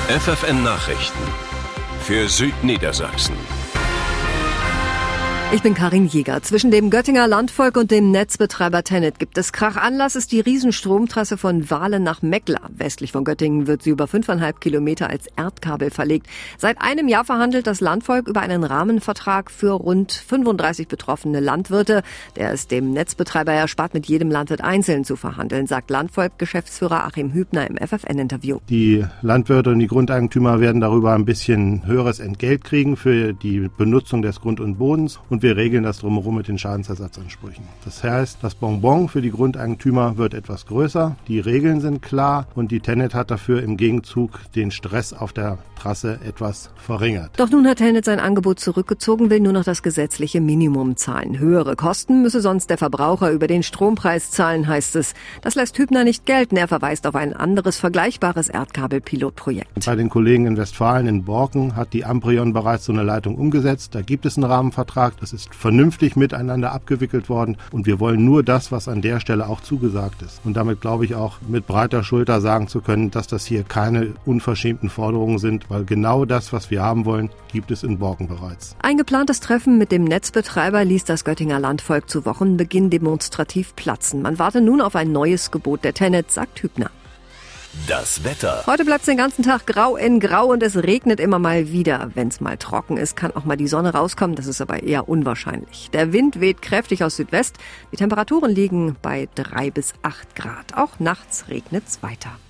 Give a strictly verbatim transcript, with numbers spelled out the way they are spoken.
F F N Nachrichten für Südniedersachsen. Ich bin Karin Jäger. Zwischen dem Göttinger Landvolk und dem Netzbetreiber TenneT gibt es Krach. Anlass ist die Riesenstromtrasse von Wahlen nach Meckler. Westlich von Göttingen wird sie über fünfeinhalb Kilometer als Erdkabel verlegt. Seit einem Jahr verhandelt das Landvolk über einen Rahmenvertrag für rund fünfunddreißig betroffene Landwirte. Der es dem Netzbetreiber erspart, mit jedem Landwirt einzeln zu verhandeln, sagt Landvolk-Geschäftsführer Achim Hübner im F F N-Interview. Die Landwirte und die Grundeigentümer werden darüber ein bisschen höheres Entgelt kriegen für die Benutzung des Grund und Bodens. Und wir regeln das drumherum mit den Schadensersatzansprüchen. Das heißt, das Bonbon für die Grundeigentümer wird etwas größer, die Regeln sind klar und die TenneT hat dafür im Gegenzug den Stress auf der Trasse etwas verringert. Doch nun hat TenneT sein Angebot zurückgezogen, will nur noch das gesetzliche Minimum zahlen. Höhere Kosten müsse sonst der Verbraucher über den Strompreis zahlen, heißt es. Das lässt Hübner nicht gelten. Er verweist auf ein anderes vergleichbares Erdkabel-Pilotprojekt. Bei den Kollegen in Westfalen in Borken hat die Amprion bereits so eine Leitung umgesetzt. Da gibt es einen Rahmenvertrag. Das ist vernünftig miteinander abgewickelt worden und wir wollen nur das, was an der Stelle auch zugesagt ist. Und damit glaube ich auch mit breiter Schulter sagen zu können, dass das hier keine unverschämten Forderungen sind, weil genau das, was wir haben wollen, gibt es in Borken bereits. Ein geplantes Treffen mit dem Netzbetreiber ließ das Göttinger Landvolk zu Wochenbeginn demonstrativ platzen. Man warte nun auf ein neues Gebot der TenneT, sagt Hübner. Das Wetter. Heute bleibt es den ganzen Tag grau in grau und es regnet immer mal wieder. Wenn es mal trocken ist, kann auch mal die Sonne rauskommen. Das ist aber eher unwahrscheinlich. Der Wind weht kräftig aus Südwest. Die Temperaturen liegen bei drei bis acht Grad. Auch nachts regnet es weiter.